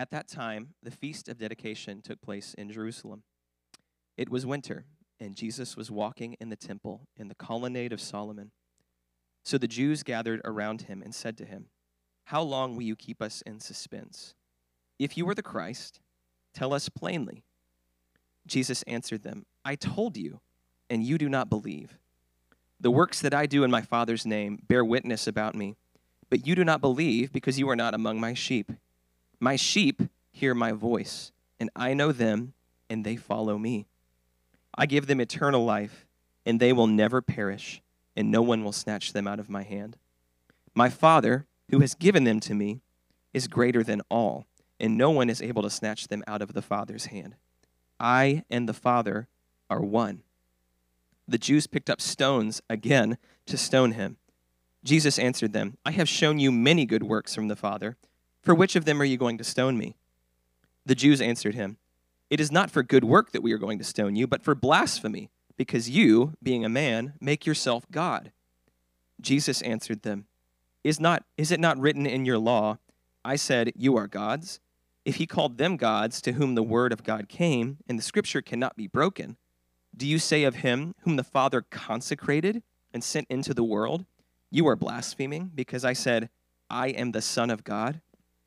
At that time, the feast of dedication took place in Jerusalem. It was winter, and Jesus was walking in the temple in the colonnade of Solomon. So the Jews gathered around him and said to him, "How long will you keep us in suspense? If you are the Christ, tell us plainly." Jesus answered them, "I told you, and you do not believe. The works that I do in my Father's name bear witness about me, but you do not believe because you are not among my sheep. My sheep hear my voice, and I know them, and they follow me. I give them eternal life, and they will never perish, and no one will snatch them out of my hand. My Father, who has given them to me, is greater than all, and no one is able to snatch them out of the Father's hand. I and the Father are one." The Jews picked up stones again to stone him. Jesus answered them, "I have shown you many good works from the Father. For which of them are you going to stone me?" The Jews answered him, "It is not for good work that we are going to stone you, but for blasphemy, because you, being a man, make yourself God." Jesus answered them, Is it not written in your law, 'I said, you are gods'? If he called them gods to whom the word of God came, and the scripture cannot be broken, do you say of him whom the Father consecrated and sent into the world, 'You are blaspheming, because I said, I am the Son of God'?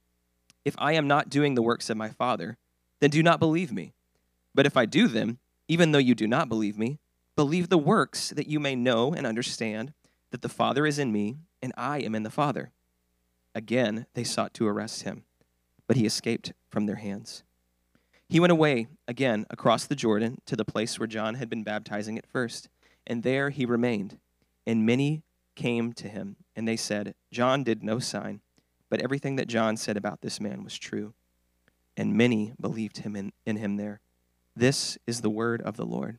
If I am not doing the works of my Father, then do not believe me. But if I do them, even though you do not believe me, believe the works, that you may know and understand that the Father is in me, and I am in the Father." Again, they sought to arrest him, but he escaped from their hands. He went away again across the Jordan to the place where John had been baptizing at first, and there he remained. And many came to him, and they said, "John did no sign, but everything that John said about this man was true." And many believed him in him there. This is the word of the Lord.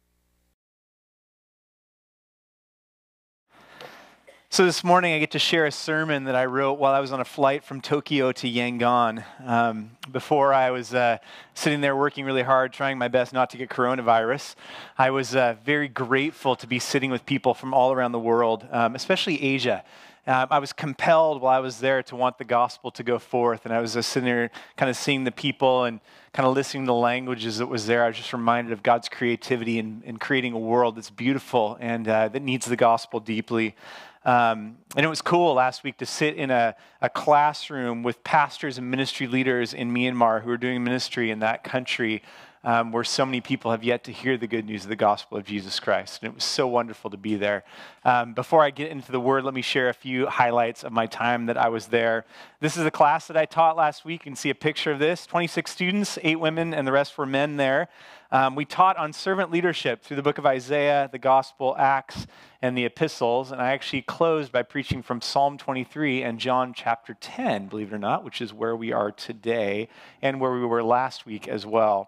So this morning I get to share a sermon that I wrote while I was on a flight from Tokyo to Yangon. Before I was sitting there working really hard, trying my best not to get coronavirus. I was very grateful to be sitting with people from all around the world, especially Asia. I was compelled while I was there to want the gospel to go forth, and I was sitting there kind of seeing the people and kind of listening to the languages that was there. I was just reminded of God's creativity in creating a world that's beautiful and that needs the gospel deeply. And it was cool last week to sit in a classroom with pastors and ministry leaders in Myanmar who are doing ministry in that country, where so many people have yet to hear the good news of the gospel of Jesus Christ. And it was so wonderful to be there. Before I get into the word, let me share a few highlights of my time that I was there. This is a class that I taught last week. You can see a picture of this. 26 students, 8 women, and the rest were men there. We taught on servant leadership through the book of Isaiah, the gospel, Acts, and the epistles. And I actually closed by preaching from Psalm 23 and John chapter 10, believe it or not, which is where we are today and where we were last week as well.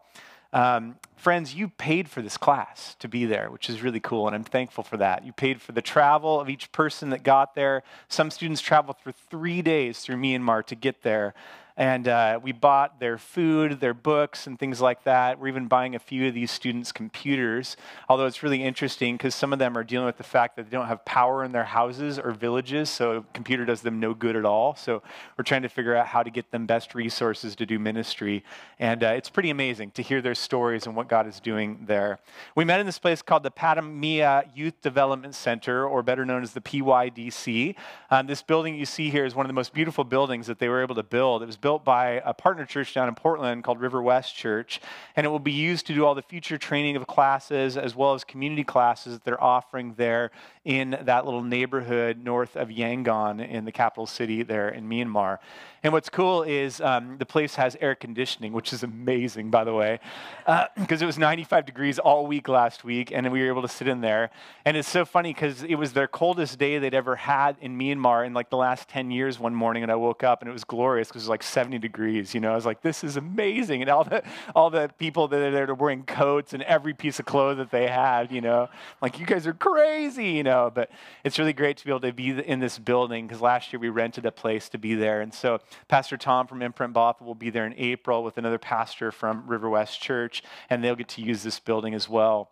Friends, you paid for this class to be there, which is really cool, and I'm thankful for that. You paid for the travel of each person that got there. Some students traveled for 3 days through Myanmar to get there. And we bought their food, their books, and things like that. We're even buying a few of these students' computers, although it's really interesting because some of them are dealing with the fact that they don't have power in their houses or villages, so a computer does them no good at all. So we're trying to figure out how to get them best resources to do ministry. And it's pretty amazing to hear their stories and what God is doing there. We met in this place called the Padamia Youth Development Center, or better known as the PYDC. This building you see here is one of the most beautiful buildings that they were able to build. It was built by a partner church down in Portland called River West Church, and it will be used to do all the future training of classes as well as community classes that they're offering there in that little neighborhood north of Yangon in the capital city there in Myanmar. And what's cool is the place has air conditioning, which is amazing, by the way, because it was 95 degrees all week last week, and we were able to sit in there. And it's so funny because it was their coldest day they'd ever had in Myanmar in like the last 10 years one morning, and I woke up and it was glorious because it was like 70 degrees. You know, I was like, this is amazing. And all the people that are there wearing coats and every piece of clothes that they had, you know, like, you guys are crazy, you know. But it's really great to be able to be in this building because last year we rented a place to be there. And so Pastor Tom from Imprint Bothell will be there in April with another pastor from River West Church, and they'll get to use this building as well.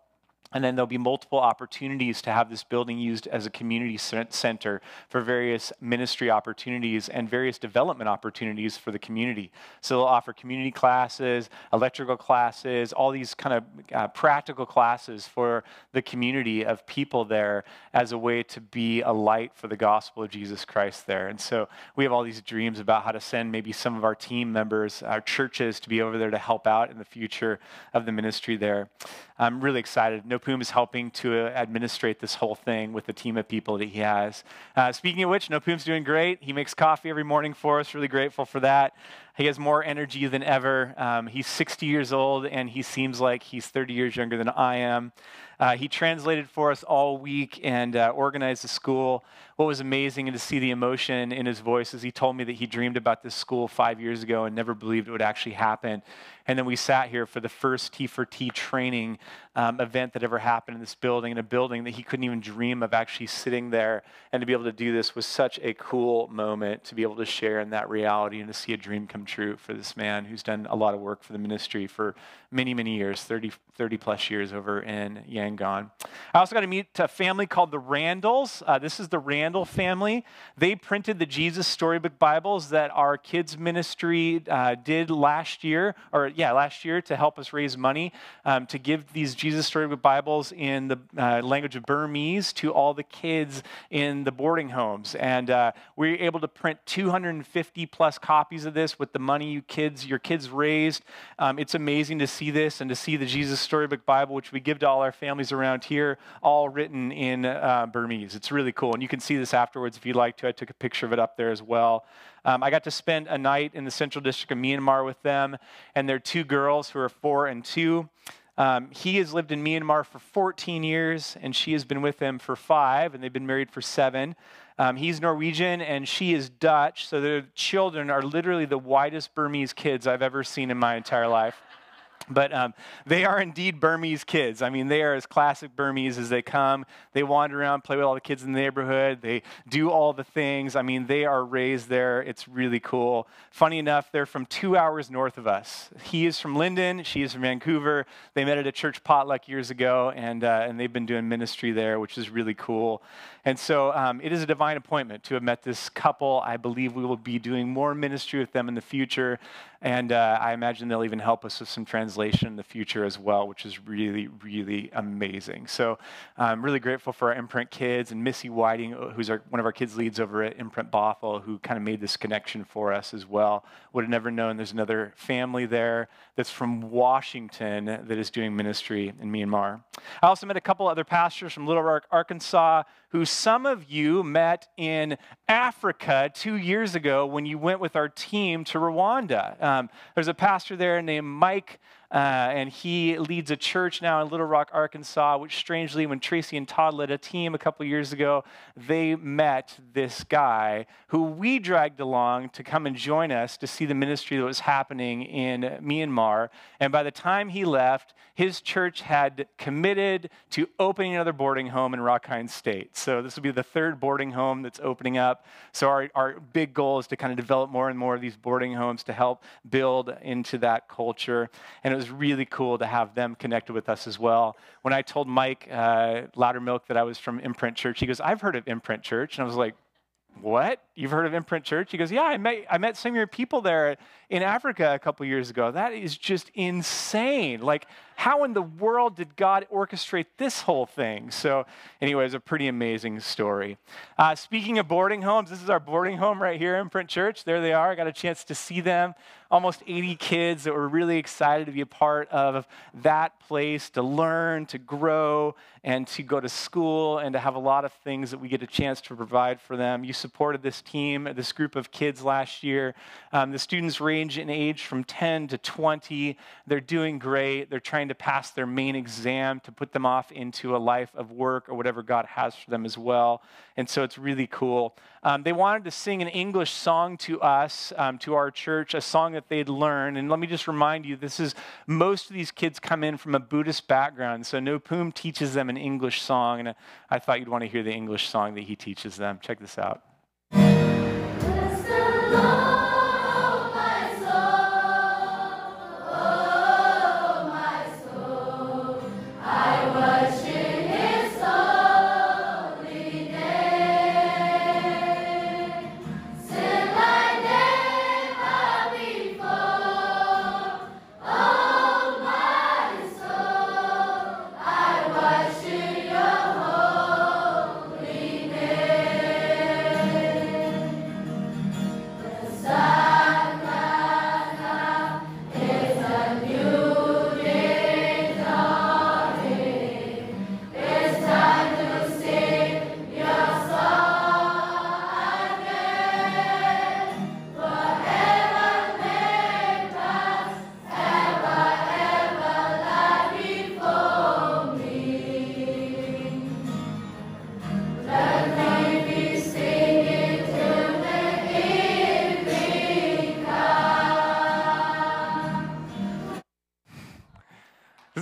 And then there'll be multiple opportunities to have this building used as a community center for various ministry opportunities and various development opportunities for the community. So they'll offer community classes, electrical classes, all these kind of practical classes for the community of people there as a way to be a light for the gospel of Jesus Christ there. And so we have all these dreams about how to send maybe some of our team members, our churches, to be over there to help out in the future of the ministry there. I'm really excited. Nopum is helping to administrate this whole thing with the team of people that he has. Speaking of which, Nopum's doing great. He makes coffee every morning for us. Really grateful for that. He has more energy than ever. He's 60 years old, and he seems like he's 30 years younger than I am. He translated for us all week and organized the school. What was amazing to see the emotion in his voice is he told me that he dreamed about this school 5 years ago and never believed it would actually happen. And then we sat here for the first T4T training event that ever happened in this building, in a building that he couldn't even dream of actually sitting there. And to be able to do this was such a cool moment to be able to share in that reality and to see a dream come true for this man who's done a lot of work for the ministry for many, many years, 30 plus years over in Yangon. I also got to meet a family called the Randalls. This is the Randall family. They printed the Jesus Storybook Bibles that our kids ministry did last year to help us raise money to give these Jesus Storybook Bibles in the language of Burmese to all the kids in the boarding homes. And we were able to print 250 plus copies of this with the money your kids raised. It's amazing to see this and to see the Jesus Storybook Bible, which we give to all our families around here, all written in Burmese. It's really cool. And you can see this afterwards if you'd like to. I took a picture of it up there as well. I got to spend a night in the Central District of Myanmar with them and their two girls who are 4 and 2. He has lived in Myanmar for 14 years, and she has been with him for 5, and they've been married for 7. He's Norwegian, and she is Dutch, so their children are literally the whitest Burmese kids I've ever seen in my entire life. But they are indeed Burmese kids. I mean, they are as classic Burmese as they come. They wander around, play with all the kids in the neighborhood. They do all the things. I mean, they are raised there. It's really cool. Funny enough, they're from 2 hours north of us. He is from Linden. She is from Vancouver. They met at a church potluck years ago, and they've been doing ministry there, which is really cool. And so it is a divine appointment to have met this couple. I believe we will be doing more ministry with them in the future. And I imagine they'll even help us with some translation in the future as well, which is really, really amazing. So I'm really grateful for our Imprint kids and Missy Whiting, who's one of our kids leads over at Imprint Bothell, who kind of made this connection for us as well. Would have never known there's another family there that's from Washington that is doing ministry in Myanmar. I also met a couple other pastors from Little Rock, Arkansas, who some of you met in Africa 2 years ago when you went with our team to Rwanda. There's a pastor there named Mike, and he leads a church now in Little Rock, Arkansas, which strangely, when Tracy and Todd led a team a couple years ago, they met this guy who we dragged along to come and join us to see the ministry that was happening in Myanmar. And by the time he left, his church had committed to opening another boarding home in Rakhine State. So this will be the 3rd boarding home that's opening up. So our big goal is to kind of develop more and more of these boarding homes to help build into that culture. And it was really cool to have them connected with us as well. When I told Mike Loudermilk that I was from Imprint Church, he goes, "I've heard of Imprint Church." And I was like, "What? You've heard of Imprint Church?" He goes, "Yeah, I met some of your people there in Africa a couple years ago. That is just insane. Like, how in the world did God orchestrate this whole thing?" So anyways, a pretty amazing story. Speaking of boarding homes, this is our boarding home right here, Imprint Church. There they are. I got a chance to see them. Almost 80 kids that were really excited to be a part of that place, to learn, to grow, and to go to school, and to have a lot of things that we get a chance to provide for them. You supported this team, this group of kids last year. The students range in age from 10 to 20. They're doing great. They're trying to pass their main exam to put them off into a life of work or whatever God has for them as well. And so it's really cool. They wanted to sing an English song to us, to our church, a song that they'd learned. And let me just remind you, most of these kids come in from a Buddhist background. So Nopum teaches them an English song. And I thought you'd want to hear the English song that he teaches them. Check this out. Bless the Lord, my soul, oh, my soul, I worship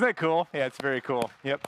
Isn't that cool? Yeah, it's very cool. Yep.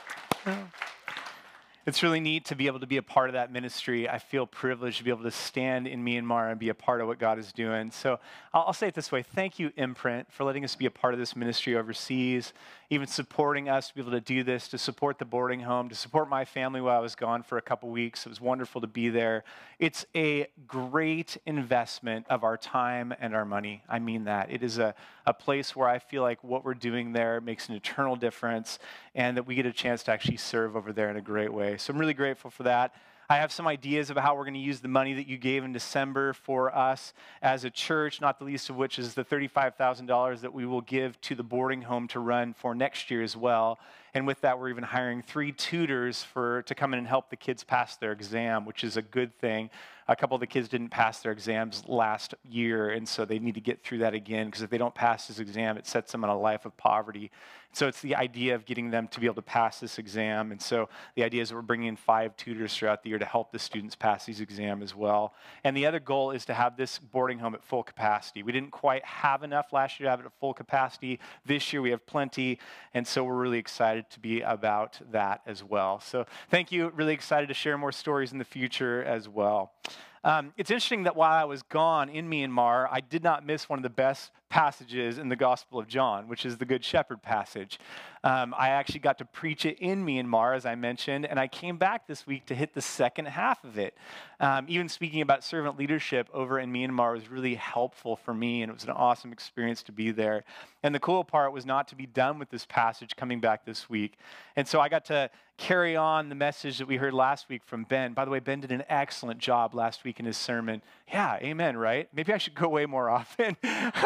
It's really neat to be able to be a part of that ministry. I feel privileged to be able to stand in Myanmar and be a part of what God is doing. So I'll say it this way. Thank you, Imprint, for letting us be a part of this ministry overseas, even supporting us to be able to do this, to support the boarding home, to support my family while I was gone for a couple weeks. It was wonderful to be there. It's a great investment of our time and our money. I mean that. It is a place where I feel like what we're doing there makes an eternal difference and that we get a chance to actually serve over there in a great way. So I'm really grateful for that. I have some ideas about how we're going to use the money that you gave in December for us as a church, not the least of which is the $35,000 that we will give to the boarding home to run for next year as well. And with that, we're even hiring 3 tutors to come in and help the kids pass their exam, which is a good thing. A couple of the kids didn't pass their exams last year, and so they need to get through that again, because if they don't pass this exam, it sets them on a life of poverty. So it's the idea of getting them to be able to pass this exam. And so the idea is that we're bringing in 5 tutors throughout the year to help the students pass these exams as well. And the other goal is to have this boarding home at full capacity. We didn't quite have enough last year to have it at full capacity. This year we have plenty, and so we're really excited to be about that as well. So thank you. Really excited to share more stories in the future as well. It's interesting that while I was gone in Myanmar, I did not miss one of the best passages in the Gospel of John, which is the Good Shepherd passage. I actually got to preach it in Myanmar, as I mentioned, and I came back this week to hit the second half of it. Even speaking about servant leadership over in Myanmar was really helpful for me, and it was an awesome experience to be there. And the cool part was not to be done with this passage coming back this week. And so I got to carry on the message that we heard last week from Ben. By the way, Ben did an excellent job last week in his sermon. Yeah, amen, right? Maybe I should go away more often.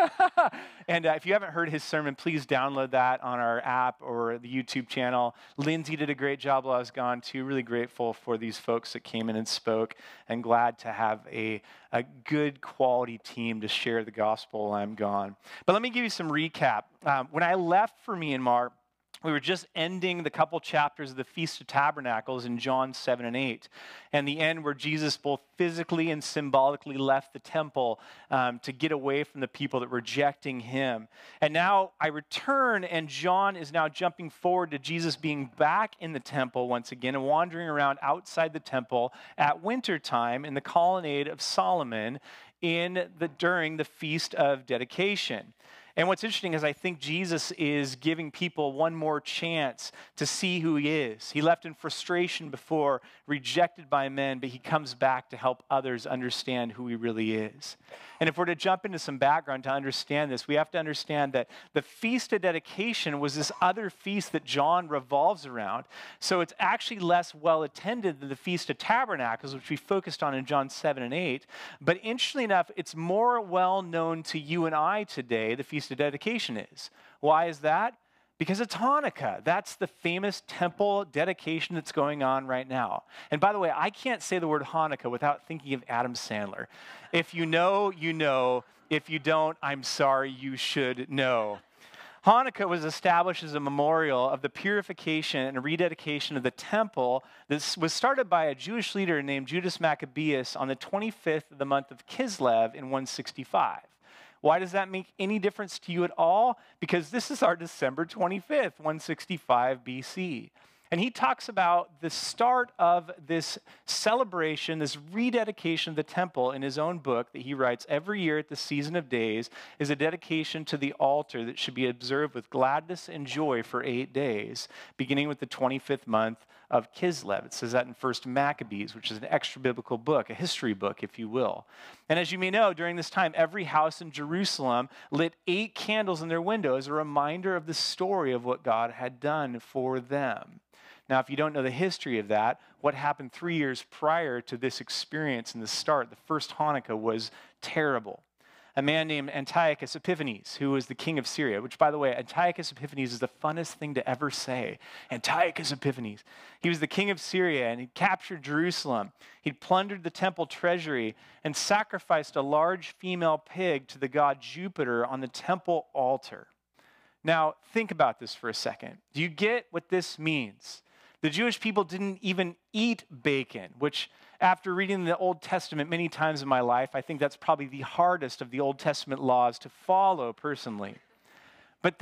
And if you haven't heard his sermon, please download that on our app or the YouTube channel. Lindsay did a great job while I was gone, too. Really grateful for these folks that came in and spoke, and glad to have a good quality team to share the gospel while I'm gone. But let me give you some recap. When I left for Myanmar, we were just ending the couple chapters of the Feast of Tabernacles in John 7 and 8, and the end where Jesus both physically and symbolically left the temple to get away from the people that were rejecting him. And now I return, and John is now jumping forward to Jesus being back in the temple once again and wandering around outside the temple at wintertime in the colonnade of Solomon during the Feast of Dedication. And what's interesting is I think Jesus is giving people one more chance to see who he is. He left in frustration before, rejected by men, but he comes back to help others understand who he really is. And if we're to jump into some background to understand this, we have to understand that the Feast of Dedication was this other feast that John revolves around. So it's actually less well attended than the Feast of Tabernacles, which we focused on in John 7 and 8. But interestingly enough, it's more well known to you and I today, the Feast of Dedication is. Why is that? Because it's Hanukkah. That's the famous temple dedication that's going on right now. And by the way, I can't say the word Hanukkah without thinking of Adam Sandler. If you know, you know. If you don't, I'm sorry, you should know. Hanukkah was established as a memorial of the purification and rededication of the temple. This was started by a Jewish leader named Judas Maccabeus on the 25th of the month of Kislev in 165. Why does that make any difference to you at all? Because this is our December 25th, 165 BC. And he talks about the start of this celebration, this rededication of the temple in his own book that he writes every year at the season of days is a dedication to the altar that should be observed with gladness and joy for 8 days, beginning with the 25th month of Kislev. It says that in 1 Maccabees, which is an extra-biblical book, a history book, if you will. And as you may know, during this time, every house in Jerusalem lit 8 candles in their window as a reminder of the story of what God had done for them. Now, if you don't know the history of that, what happened 3 years prior to this experience in the start, the first Hanukkah, was terrible. A man named Antiochus Epiphanes, who was the king of Syria, which, by the way, Antiochus Epiphanes is the funnest thing to ever say. Antiochus Epiphanes. He was the king of Syria, and he captured Jerusalem. He'd plundered the temple treasury and sacrificed a large female pig to the god Jupiter on the temple altar. Now, think about this for a second. Do you get what this means? The Jewish people didn't even eat bacon, which after reading the Old Testament many times in my life, I think that's probably the hardest of the Old Testament laws to follow personally. But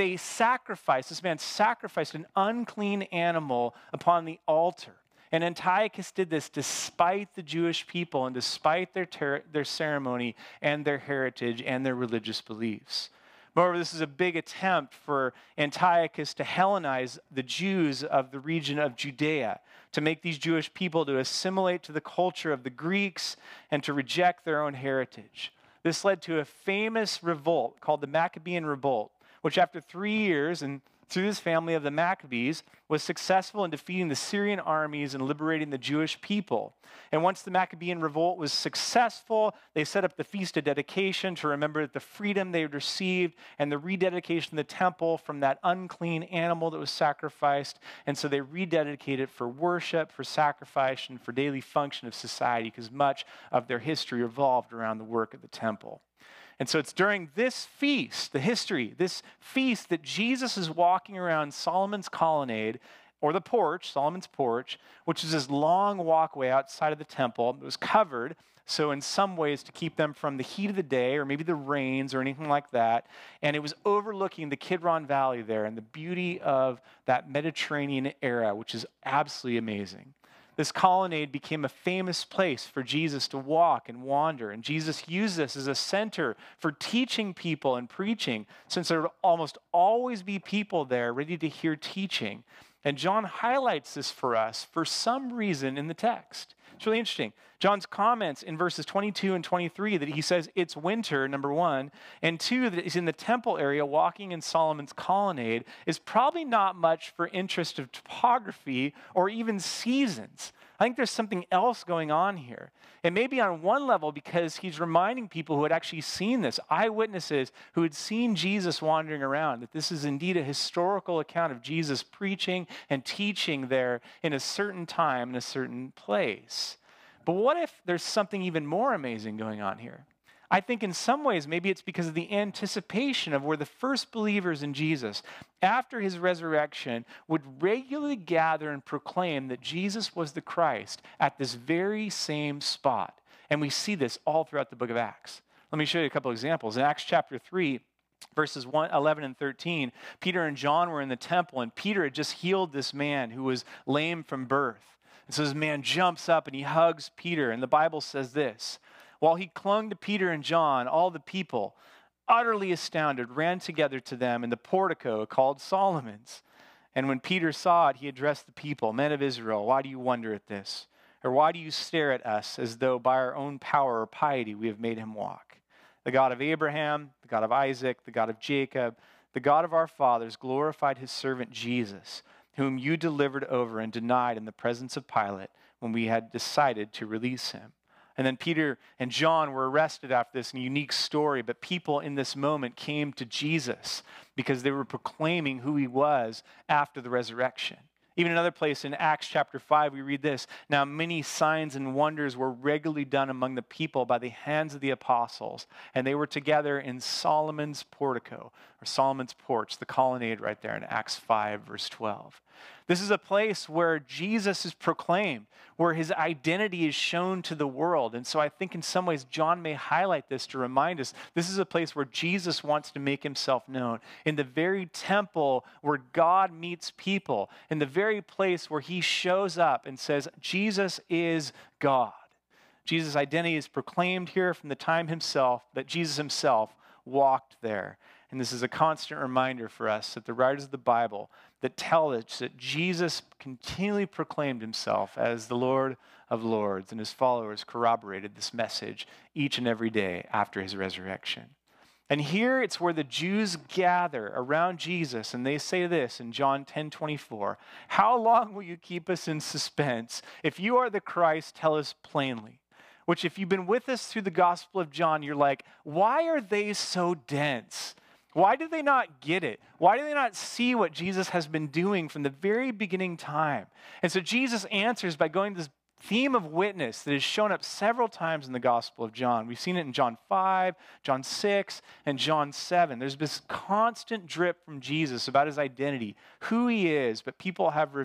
this man sacrificed an unclean animal upon the altar. And Antiochus did this despite the Jewish people and despite their ceremony and their heritage and their religious beliefs. Moreover, this is a big attempt for Antiochus to Hellenize the Jews of the region of Judea, to make these Jewish people to assimilate to the culture of the Greeks and to reject their own heritage. This led to a famous revolt called the Maccabean Revolt, which after 3 years and through this family of the Maccabees was successful in defeating the Syrian armies and liberating the Jewish people. And once the Maccabean revolt was successful, they set up the Feast of Dedication to remember the freedom they had received and the rededication of the temple from that unclean animal that was sacrificed. And so they rededicated it for worship, for sacrifice, and for daily function of society, because much of their history revolved around the work of the temple. And so it's during this feast, this feast that Jesus is walking around Solomon's colonnade, or the porch, Solomon's porch, which is this long walkway outside of the temple. It was covered, so in some ways to keep them from the heat of the day or maybe the rains or anything like that. And it was overlooking the Kidron Valley there and the beauty of that Mediterranean era, which is absolutely amazing. This colonnade became a famous place for Jesus to walk and wander. And Jesus used this as a center for teaching people and preaching, since there would almost always be people there ready to hear teaching. And John highlights this for us for some reason in the text. It's really interesting. John's comments in verses 22 and 23 that he says it's winter, number one, and two, that he's in the temple area walking in Solomon's colonnade is probably not much for interest of topography or even seasons. I think there's something else going on here. It may be on one level because he's reminding people who had actually seen this, eyewitnesses who had seen Jesus wandering around, that this is indeed a historical account of Jesus preaching and teaching there in a certain time, in a certain place. But what if there's something even more amazing going on here? I think in some ways, maybe it's because of the anticipation of where the first believers in Jesus, after his resurrection, would regularly gather and proclaim that Jesus was the Christ at this very same spot. And we see this all throughout the book of Acts. Let me show you a couple examples. In Acts chapter 3, verses 11 and 13, Peter and John were in the temple, and Peter had just healed this man who was lame from birth. And so this man jumps up and he hugs Peter, and the Bible says this: while he clung to Peter and John, all the people, utterly astounded, ran together to them in the portico called Solomon's. And when Peter saw it, he addressed the people, "Men of Israel, why do you wonder at this? Or why do you stare at us as though by our own power or piety we have made him walk? The God of Abraham, the God of Isaac, the God of Jacob, the God of our fathers glorified his servant Jesus, whom you delivered over and denied in the presence of Pilate when we had decided to release him." And then Peter and John were arrested after this unique story, but people in this moment came to Jesus because they were proclaiming who he was after the resurrection. Even another place in Acts chapter 5, we read this: "Now many signs and wonders were regularly done among the people by the hands of the apostles, and they were together in Solomon's portico," or Solomon's porch, the colonnade right there in Acts 5, verse 12. This is a place where Jesus is proclaimed, where his identity is shown to the world. And so I think in some ways John may highlight this to remind us this is a place where Jesus wants to make himself known. In the very temple where God meets people, in the very place where he shows up and says, Jesus is God. Jesus' identity is proclaimed here from the time himself, that Jesus himself walked there. And this is a constant reminder for us that the writers of the Bible that tell us that Jesus continually proclaimed himself as the Lord of Lords, and his followers corroborated this message each and every day after his resurrection. And here it's where the Jews gather around Jesus, and they say this in John 10:24, "How long will you keep us in suspense? If you are the Christ, tell us plainly." Which, if you've been with us through the Gospel of John, you're like, why are they so dense? Why do they not get it? Why do they not see what Jesus has been doing from the very beginning time? And so Jesus answers by going to this theme of witness that has shown up several times in the Gospel of John. We've seen it in John 5, John 6, and John 7. There's this constant drip from Jesus about his identity, who he is, but people have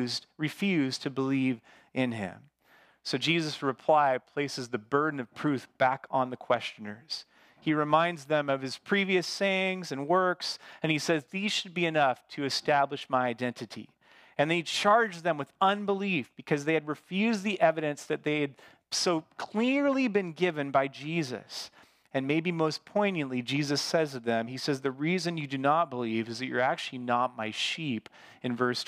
refused to believe in him. So Jesus' reply places the burden of proof back on the questioners. He reminds them of his previous sayings and works, and he says, these should be enough to establish my identity. And they charged them with unbelief because they had refused the evidence that they had so clearly been given by Jesus. And maybe most poignantly, Jesus says to them, he says, the reason you do not believe is that you're actually not my sheep in verse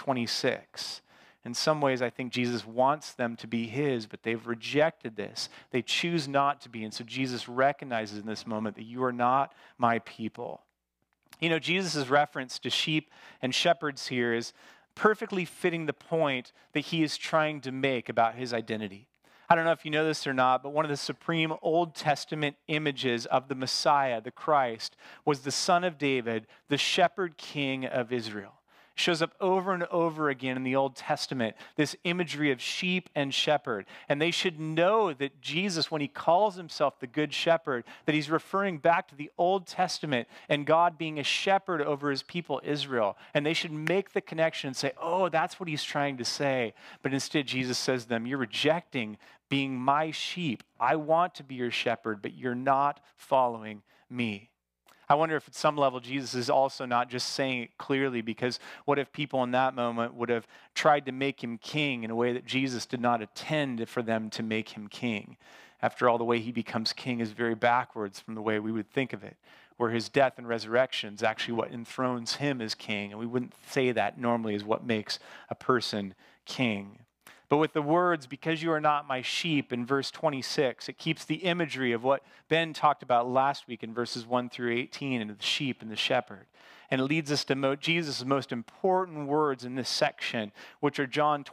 26. In some ways, I think Jesus wants them to be his, but they've rejected this. They choose not to be. And so Jesus recognizes in this moment that you are not my people. You know, Jesus' reference to sheep and shepherds here is perfectly fitting the point that he is trying to make about his identity. I don't know if you know this or not, but one of the supreme Old Testament images of the Messiah, the Christ, was the Son of David, the shepherd king of Israel. It shows up over and over again in the Old Testament, this imagery of sheep and shepherd. And they should know that Jesus, when he calls himself the Good Shepherd, that he's referring back to the Old Testament and God being a shepherd over his people Israel. And they should make the connection and say, oh, that's what he's trying to say. But instead, Jesus says to them, you're rejecting being my sheep. I want to be your shepherd, but you're not following me. I wonder if at some level Jesus is also not just saying it clearly, because what if people in that moment would have tried to make him king in a way that Jesus did not intend for them to make him king? After all, the way he becomes king is very backwards from the way we would think of it, where his death and resurrection is actually what enthrones him as king. And we wouldn't say that normally is what makes a person king. But with the words, because you are not my sheep, in verse 26, it keeps the imagery of what Ben talked about last week in verses 1 through 18, and the sheep and the shepherd. And it leads us to Jesus' most important words in this section, which are John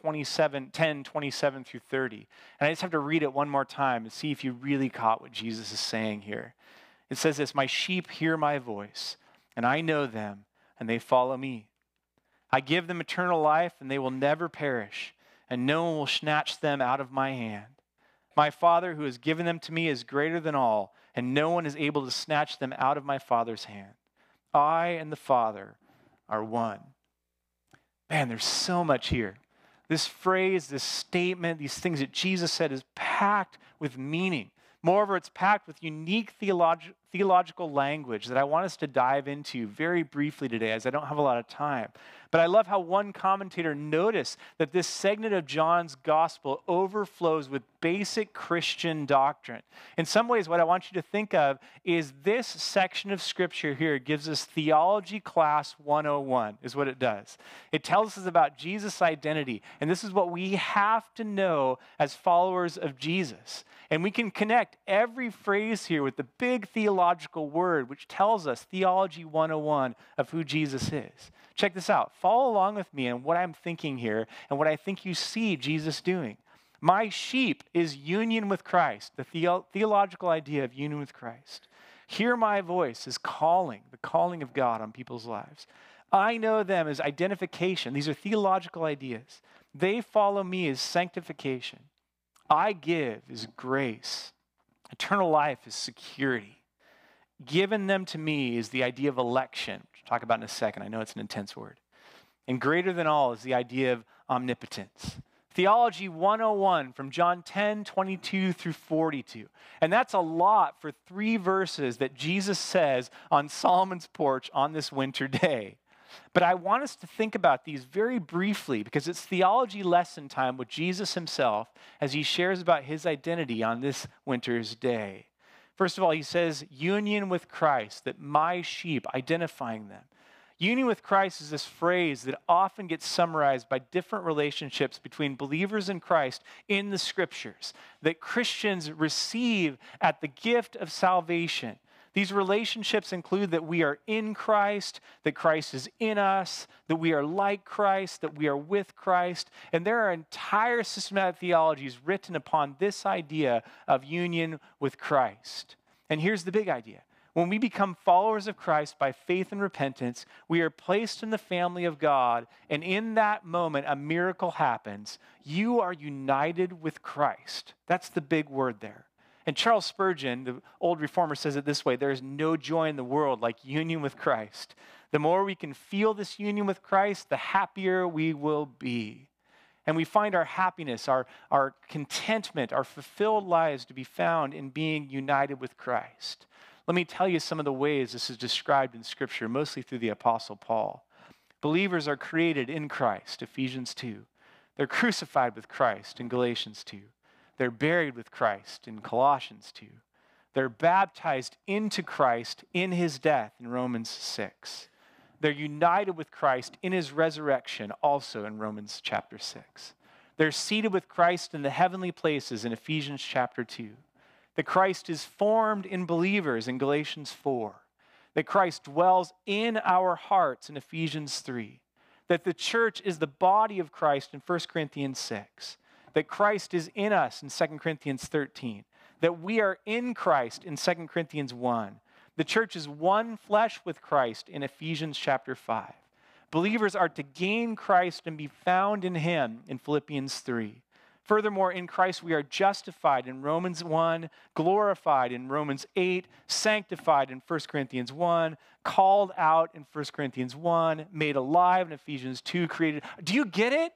10, 27 through 30. And I just have to read it one more time and see if you really caught what Jesus is saying here. It says this, my sheep hear my voice, and I know them, and they follow me. I give them eternal life, and they will never perish, and no one will snatch them out of my hand. My Father who has given them to me is greater than all, and no one is able to snatch them out of my Father's hand. I and the Father are one. Man, there's so much here. This phrase, this statement, these things that Jesus said is packed with meaning. Moreover, it's packed with unique theological language that I want us to dive into very briefly today, as I don't have a lot of time. But I love how one commentator noticed that this segment of John's gospel overflows with basic Christian doctrine. In some ways, what I want you to think of is this section of scripture here gives us theology class 101, is what it does. It tells us about Jesus' identity, and this is what we have to know as followers of Jesus. And we can connect every phrase here with the big theological word, which tells us theology 101 of who Jesus is. Check this out. Follow along with me in what I'm thinking here and what I think you see Jesus doing. My sheep is union with Christ, the theological idea of union with Christ. Hear my voice is calling, the calling of God on people's lives. I know them as identification. These are theological ideas. They follow me as sanctification. I give is grace. Eternal life is security. Given them to me is the idea of election, which we'll talk about in a second. I know it's an intense word. And greater than all is the idea of omnipotence. Theology 101 from John 10, 22 through 42. And that's a lot for 3 verses that Jesus says on Solomon's porch on this winter day. But I want us to think about these very briefly because it's theology lesson time with Jesus himself as he shares about his identity on this winter's day. First of all, he says, union with Christ, that my sheep, identifying them. Union with Christ is this phrase that often gets summarized by different relationships between believers in Christ in the scriptures that Christians receive at the gift of salvation. These relationships include that we are in Christ, that Christ is in us, that we are like Christ, that we are with Christ. And there are entire systematic theologies written upon this idea of union with Christ. And here's the big idea. When we become followers of Christ by faith and repentance, we are placed in the family of God. And in that moment, a miracle happens. You are united with Christ. That's the big word there. And Charles Spurgeon, the old reformer, says it this way: there is no joy in the world like union with Christ. The more we can feel this union with Christ, the happier we will be. And we find our happiness, our contentment, our fulfilled lives to be found in being united with Christ. Let me tell you some of the ways this is described in Scripture, mostly through the Apostle Paul. Believers are created in Christ, Ephesians 2. They're crucified with Christ in Galatians 2. They're buried with Christ in Colossians 2. They're baptized into Christ in his death in Romans 6. They're united with Christ in his resurrection also in Romans chapter 6. They're seated with Christ in the heavenly places in Ephesians chapter 2. That Christ is formed in believers in Galatians 4. That Christ dwells in our hearts in Ephesians 3. That the church is the body of Christ in 1 Corinthians 6. That Christ is in us in 2 Corinthians 13. That we are in Christ in 2 Corinthians 1. The church is one flesh with Christ in Ephesians chapter 5. Believers are to gain Christ and be found in him in Philippians 3. Furthermore, in Christ we are justified in Romans 1, glorified in Romans 8, sanctified in 1 Corinthians 1, called out in 1 Corinthians 1, made alive in Ephesians 2, created. Do you get it?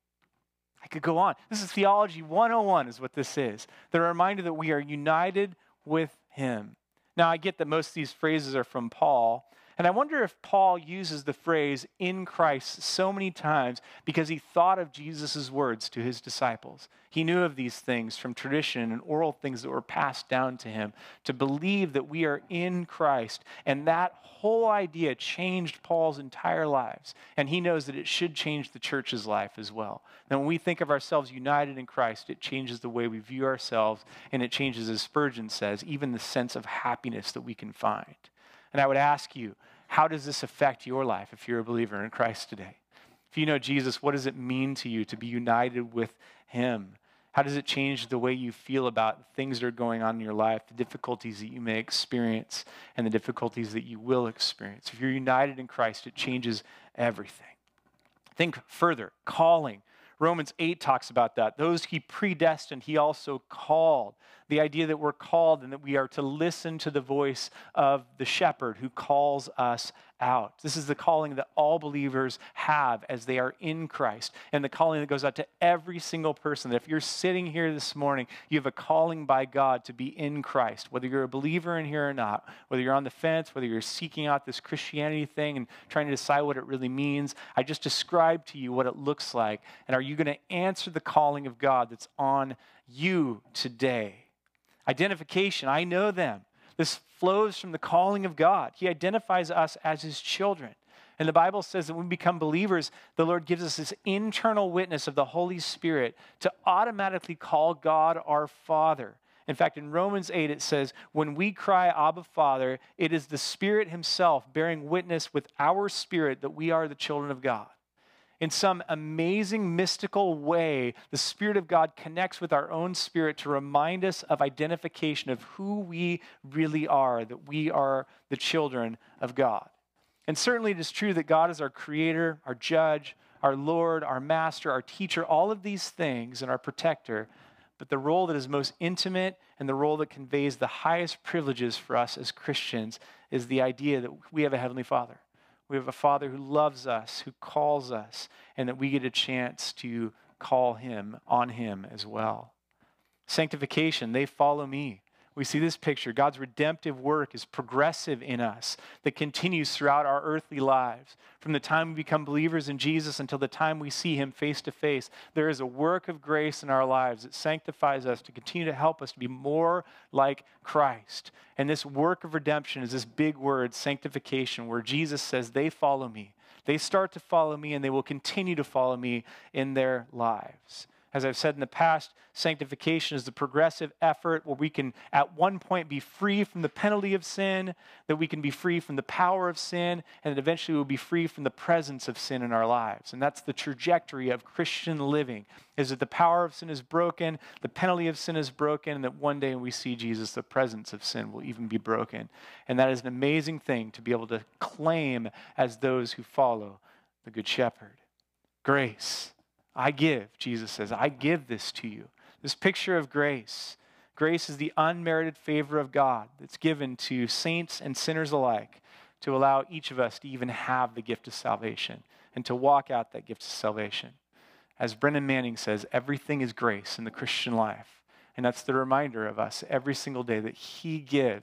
I could go on. This is Theology 101 is what this is. The reminder that we are united with him. Now, I get that most of these phrases are from Paul, and I wonder if Paul uses the phrase in Christ so many times because he thought of Jesus' words to his disciples. He knew of these things from tradition and oral things that were passed down to him to believe that we are in Christ. And that whole idea changed Paul's entire lives. And he knows that it should change the church's life as well. Now, when we think of ourselves united in Christ, it changes the way we view ourselves, and it changes, as Spurgeon says, even the sense of happiness that we can find. And I would ask you, how does this affect your life if you're a believer in Christ today? If you know Jesus, what does it mean to you to be united with him? How does it change the way you feel about things that are going on in your life, the difficulties that you may experience, and the difficulties that you will experience? If you're united in Christ, it changes everything. Think further, calling. Romans 8 talks about that. Those he predestined, he also called. The idea that we're called and that we are to listen to the voice of the shepherd who calls us out. This is the calling that all believers have as they are in Christ, and the calling that goes out to every single person. That if you're sitting here this morning, you have a calling by God to be in Christ, whether you're a believer in here or not, whether you're on the fence, whether you're seeking out this Christianity thing and trying to decide what it really means. I just described to you what it looks like, and are you going to answer the calling of God that's on you today? Identification, I know them. This flows from the calling of God. He identifies us as his children. And the Bible says that when we become believers, the Lord gives us this internal witness of the Holy Spirit to automatically call God our Father. In fact, in Romans 8, it says, when we cry, Abba, Father, it is the Spirit himself bearing witness with our spirit that we are the children of God. In some amazing mystical way, the Spirit of God connects with our own spirit to remind us of identification of who we really are, that we are the children of God. And certainly it is true that God is our creator, our judge, our Lord, our master, our teacher, all of these things, and our protector. But the role that is most intimate and the role that conveys the highest privileges for us as Christians is the idea that we have a Heavenly Father. We have a Father who loves us, who calls us, and that we get a chance to call him on him as well. Sanctification, they follow me. We see this picture. God's redemptive work is progressive in us that continues throughout our earthly lives. From the time we become believers in Jesus until the time we see him face to face, there is a work of grace in our lives that sanctifies us to continue to help us to be more like Christ. And this work of redemption is this big word, sanctification, where Jesus says, they follow me. They start to follow me, and they will continue to follow me in their lives. As I've said in the past, sanctification is the progressive effort where we can at one point be free from the penalty of sin, that we can be free from the power of sin, and that eventually we'll be free from the presence of sin in our lives. And that's the trajectory of Christian living, is that the power of sin is broken, the penalty of sin is broken, and that one day when we see Jesus, the presence of sin will even be broken. And that is an amazing thing to be able to claim as those who follow the Good Shepherd. Grace. I give, Jesus says, I give this to you. This picture of grace. Grace is the unmerited favor of God that's given to saints and sinners alike to allow each of us to even have the gift of salvation and to walk out that gift of salvation. As Brennan Manning says, everything is grace in the Christian life. And that's the reminder of us every single day that he gives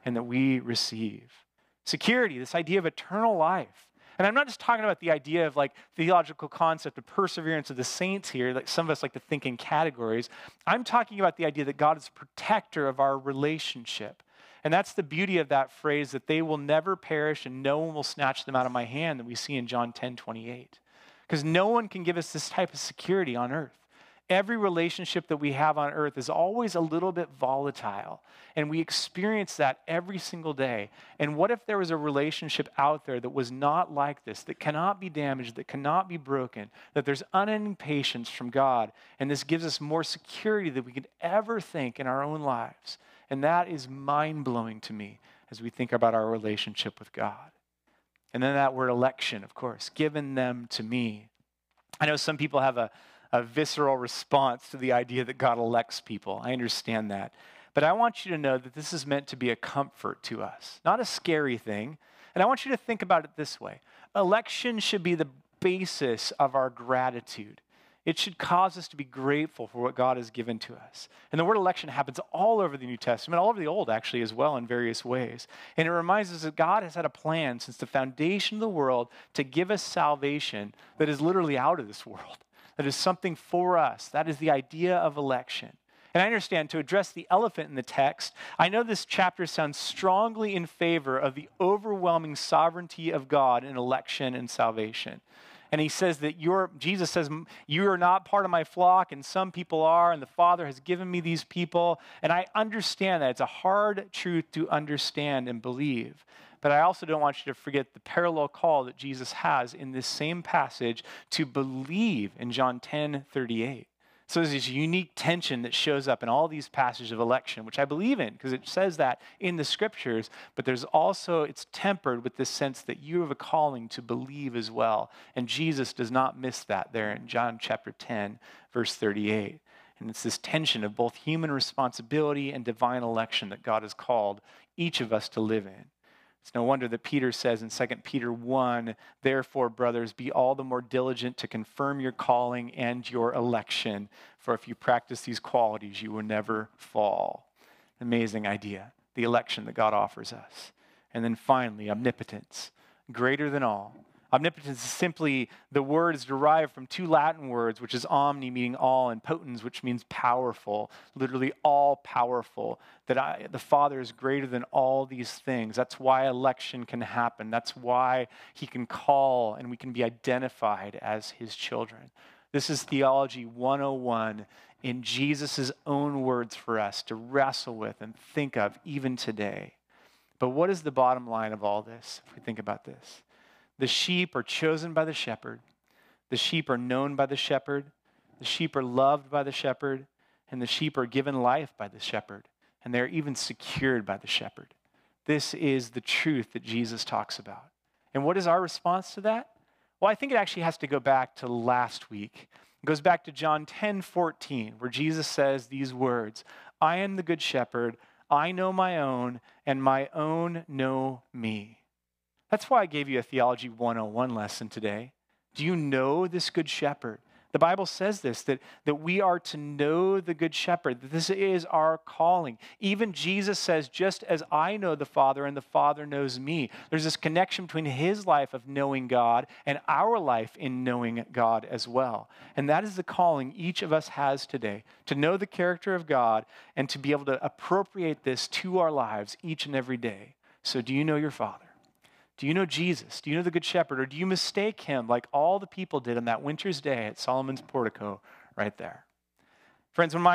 and that we receive. Security, this idea of eternal life. And I'm not just talking about the idea of like theological concept of perseverance of the saints here, like some of us like to think in categories. I'm talking about the idea that God is a protector of our relationship. And that's the beauty of that phrase, that they will never perish and no one will snatch them out of my hand, that we see in John 10:28. Because no one can give us this type of security on earth. Every relationship that we have on earth is always a little bit volatile, and we experience that every single day. And what if there was a relationship out there that was not like this, that cannot be damaged, that cannot be broken, that there's unending patience from God, and this gives us more security than we could ever think in our own lives. And that is mind-blowing to me as we think about our relationship with God. And then that word election, of course, given them to me. I know some people have a visceral response to the idea that God elects people. I understand that. But I want you to know that this is meant to be a comfort to us, not a scary thing. And I want you to think about it this way. Election should be the basis of our gratitude. It should cause us to be grateful for what God has given to us. And the word election happens all over the New Testament, all over the Old actually as well in various ways. And it reminds us that God has had a plan since the foundation of the world to give us salvation that is literally out of this world. That is something for us. That is the idea of election. And I understand, to address the elephant in the text, I know this chapter sounds strongly in favor of the overwhelming sovereignty of God in election and salvation. And he says that Jesus says, you are not part of my flock, and some people are, and the Father has given me these people. And I understand that. It's a hard truth to understand and believe. But I also don't want you to forget the parallel call that Jesus has in this same passage to believe in John 10:38. So there's this unique tension that shows up in all these passages of election, which I believe in because it says that in the scriptures, but there's also, it's tempered with this sense that you have a calling to believe as well. And Jesus does not miss that there in John chapter 10, verse 38. And it's this tension of both human responsibility and divine election that God has called each of us to live in. It's no wonder that Peter says in 2 Peter 1, therefore, brothers, be all the more diligent to confirm your calling and your election, for if you practice these qualities, you will never fall. Amazing idea, the election that God offers us. And then finally, omnipotence, greater than all. Omnipotence is simply, the word is derived from two Latin words, which is omni, meaning all, and potens, which means powerful, literally all powerful, that the Father is greater than all these things. That's why election can happen. That's why he can call and we can be identified as his children. This is Theology 101 in Jesus' own words for us to wrestle with and think of even today. But what is the bottom line of all this, if we think about this? The sheep are chosen by the shepherd. The sheep are known by the shepherd. The sheep are loved by the shepherd. And the sheep are given life by the shepherd. And they're even secured by the shepherd. This is the truth that Jesus talks about. And what is our response to that? Well, I think it actually has to go back to last week. It goes back to John 10:14, where Jesus says these words, I am the good shepherd. I know my own, and my own know me. That's why I gave you a Theology 101 lesson today. Do you know this good shepherd? The Bible says this, that we are to know the good shepherd, that this is our calling. Even Jesus says, just as I know the Father and the Father knows me. There's this connection between his life of knowing God and our life in knowing God as well. And that is the calling each of us has today, to know the character of God and to be able to appropriate this to our lives each and every day. So do you know your Father? Do you know Jesus? Do you know the Good Shepherd? Or do you mistake him like all the people did on that winter's day at Solomon's portico right there? Friends, when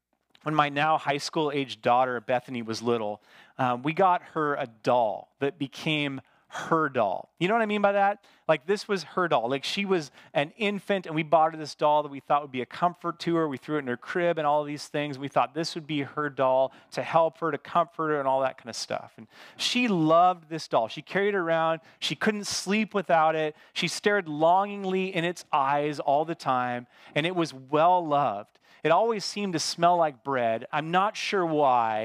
my now high school age daughter Bethany was little, we got her a doll that became her doll. You know what I mean by that? Like this was her doll. Like she was an infant and we bought her this doll that we thought would be a comfort to her. We threw it in her crib and all these things. We thought this would be her doll to help her, to comfort her and all that kind of stuff. And she loved this doll. She carried it around. She couldn't sleep without it. She stared longingly in its eyes all the time, and it was well loved. It always seemed to smell like bread. I'm not sure why.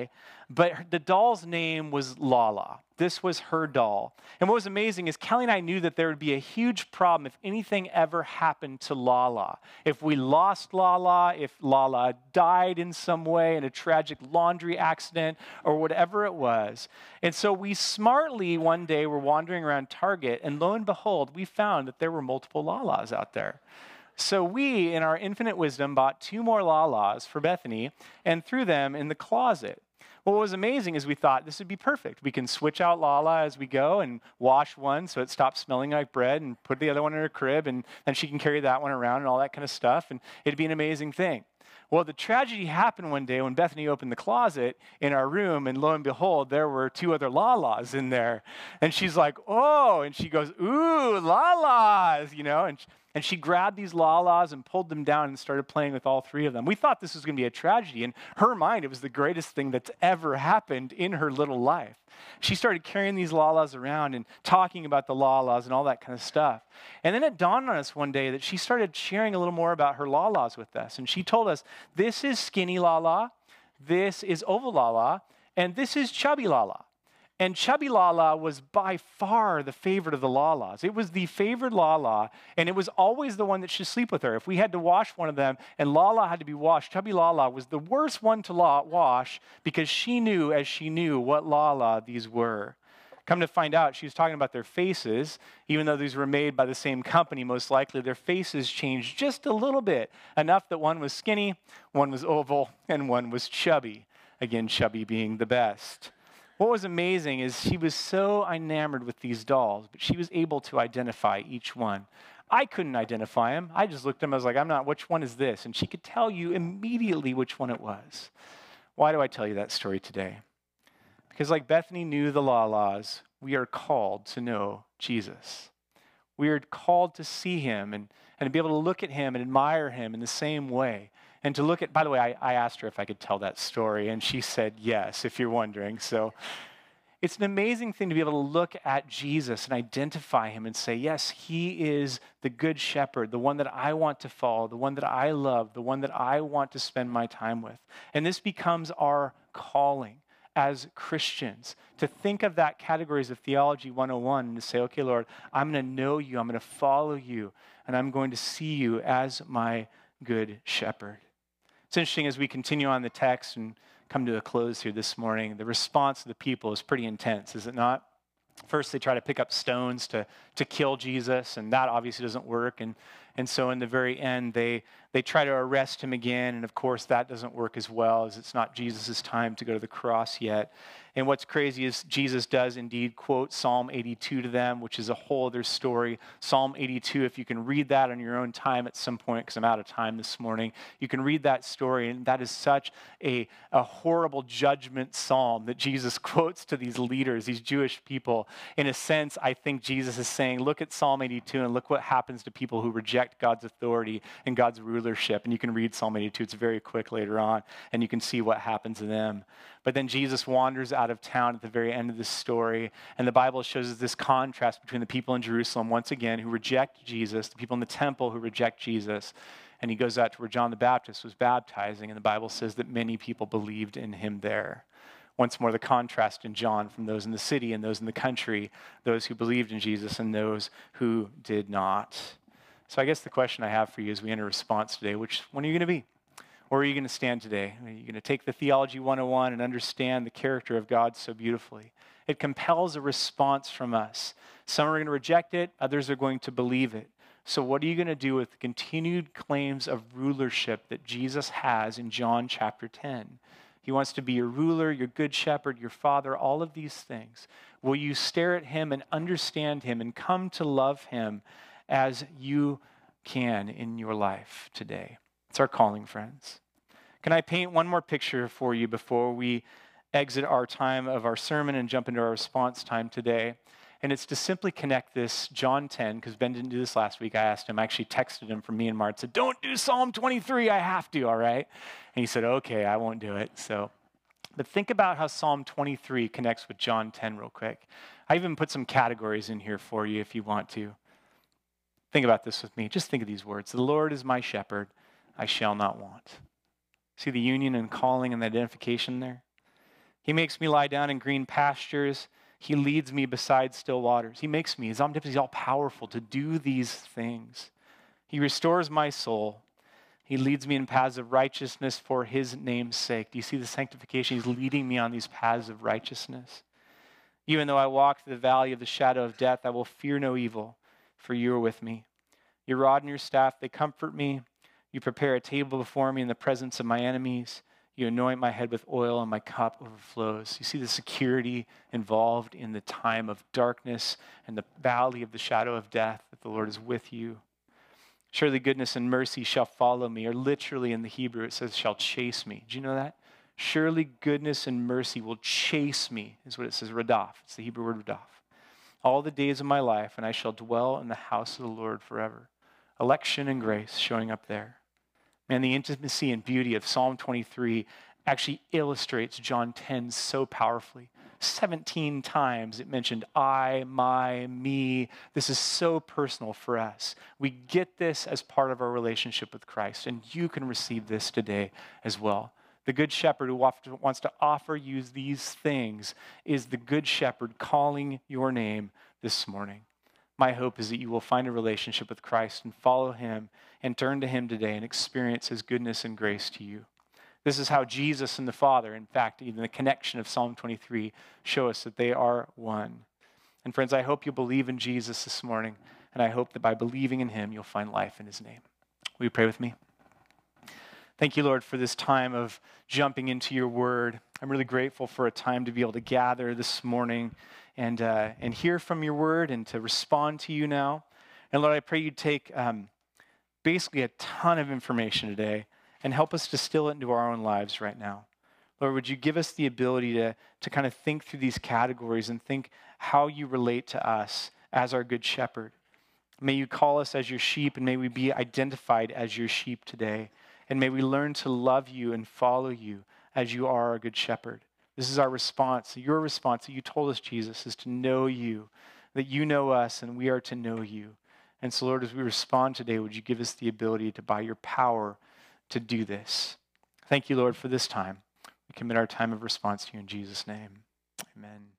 But the doll's name was Lala. This was her doll. And what was amazing is Kelly and I knew that there would be a huge problem if anything ever happened to Lala. If we lost Lala, if Lala died in some way in a tragic laundry accident or whatever it was. And so we smartly one day were wandering around Target, and lo and behold, we found that there were multiple Lalas out there. So we, in our infinite wisdom, bought 2 more Lalas for Bethany and threw them in the closet. What was amazing is we thought this would be perfect. We can switch out Lala as we go and wash one so it stops smelling like bread and put the other one in her crib, and then she can carry that one around and all that kind of stuff, and it'd be an amazing thing. Well, the tragedy happened one day when Bethany opened the closet in our room, and lo and behold, there were 2 other Lalas in there. And she's like, oh, and she goes, ooh, Lalas, and she grabbed these Lalas and pulled them down and started playing with all 3 of them. We thought this was going to be a tragedy. In her mind, it was the greatest thing that's ever happened in her little life. She started carrying these Lalas around and talking about the Lalas and all that kind of stuff. And then it dawned on us one day that she started sharing a little more about her Lalas with us. And she told us, this is skinny Lala, this is oval Lala, and this is chubby Lala. And chubby Lala was by far the favorite of the Lalas. It was the favored Lala, and it was always the one that should sleep with her. If we had to wash one of them and Lala had to be washed, chubby Lala was the worst one to wash because she knew what Lala these were. Come to find out, she was talking about their faces. Even though these were made by the same company, most likely, their faces changed just a little bit, enough that one was skinny, one was oval, and one was chubby. Again, chubby being the best. What was amazing is she was so enamored with these dolls, but she was able to identify each one. I couldn't identify them. I just looked at them. I was like, which one is this? And she could tell you immediately which one it was. Why do I tell you that story today? Because like Bethany knew the Lalas, we are called to know Jesus. We are called to see him and to be able to look at him and admire him in the same way. And to look at, by the way, I asked her if I could tell that story, and she said yes, if you're wondering. So it's an amazing thing to be able to look at Jesus and identify him and say, yes, he is the good shepherd, the one that I want to follow, the one that I love, the one that I want to spend my time with. And this becomes our calling as Christians, to think of that categories of Theology 101 and to say, okay, Lord, I'm going to know you, I'm going to follow you, and I'm going to see you as my good shepherd. It's interesting as we continue on the text and come to a close here this morning, the response of the people is pretty intense, is it not? First, they try to pick up stones to kill Jesus, and that obviously doesn't work. And so in the very end, they try to arrest him again, and of course that doesn't work as well, as it's not Jesus' time to go to the cross yet. And what's crazy is Jesus does indeed quote Psalm 82 to them, which is a whole other story. Psalm 82, if you can read that on your own time at some point, because I'm out of time this morning, you can read that story, and that is such a horrible judgment psalm that Jesus quotes to these leaders, these Jewish people. In a sense, I think Jesus is saying, look at Psalm 82 and look what happens to people who reject God's authority and God's rulership. And you can read Psalm 82. It's very quick later on, and you can see what happens to them. But then Jesus wanders out of town at the very end of this story, and the Bible shows us this contrast between the people in Jerusalem, once again, who reject Jesus, the people in the temple who reject Jesus, and he goes out to where John the Baptist was baptizing, and the Bible says that many people believed in him there. Once more, the contrast in John from those in the city and those in the country, those who believed in Jesus and those who did not. So I guess the question I have for you as we enter response today, which one are you going to be? Or are you going to stand today? Are you going to take the Theology 101 and understand the character of God so beautifully? It compels a response from us. Some are going to reject it, others are going to believe it. So what are you going to do with the continued claims of rulership that Jesus has in John chapter 10? He wants to be your ruler, your good shepherd, your father, all of these things. Will you stare at him and understand him and come to love him as you can in your life today? It's our calling, friends. Can I paint one more picture for you before we exit our time of our sermon and jump into our response time today? And it's to simply connect this John 10, because Ben didn't do this last week. I asked him, I actually texted him from Myanmar and said, don't do Psalm 23, I have to, all right? And he said, okay, I won't do it. But think about how Psalm 23 connects with John 10 real quick. I even put some categories in here for you if you want to. Think about this with me. Just think of these words. The Lord is my shepherd, I shall not want. See the union and calling and the identification there? He makes me lie down in green pastures. He leads me beside still waters. He makes me, he's omnipotent, he's all powerful to do these things. He restores my soul. He leads me in paths of righteousness for his name's sake. Do you see the sanctification? He's leading me on these paths of righteousness. Even though I walk through the valley of the shadow of death, I will fear no evil, for you are with me. Your rod and your staff, they comfort me. You prepare a table before me in the presence of my enemies. You anoint my head with oil and my cup overflows. You see the security involved in the time of darkness and the valley of the shadow of death, that the Lord is with you. Surely goodness and mercy shall follow me, or literally in the Hebrew it says shall chase me. Do you know that? Surely goodness and mercy will chase me, is what it says, radaf. It's the Hebrew word radaf. All the days of my life, and I shall dwell in the house of the Lord forever. Election and grace showing up there. Man, the intimacy and beauty of Psalm 23 actually illustrates John 10 so powerfully. 17 times it mentioned I, my, me. This is so personal for us. We get this as part of our relationship with Christ, and you can receive this today as well. The Good Shepherd who wants to offer you these things is the Good Shepherd calling your name this morning. My hope is that you will find a relationship with Christ and follow him and turn to him today and experience his goodness and grace to you. This is how Jesus and the Father, in fact, even the connection of Psalm 23, show us that they are one. And friends, I hope you believe in Jesus this morning, and I hope that by believing in him, you'll find life in his name. Will you pray with me? Thank you, Lord, for this time of jumping into your word. I'm really grateful for a time to be able to gather this morning and hear from your word and to respond to you now. And Lord, I pray you'd take basically a ton of information today and help us distill it into our own lives right now. Lord, would you give us the ability to kind of think through these categories and think how you relate to us as our good shepherd. May you call us as your sheep, and may we be identified as your sheep today. And may we learn to love you and follow you as you are our good shepherd. This is our response. Your response that you told us, Jesus, is to know you, that you know us and we are to know you. And so, Lord, as we respond today, would you give us the ability to, by your power, to do this? Thank you, Lord, for this time. We commit our time of response to you in Jesus' name. Amen.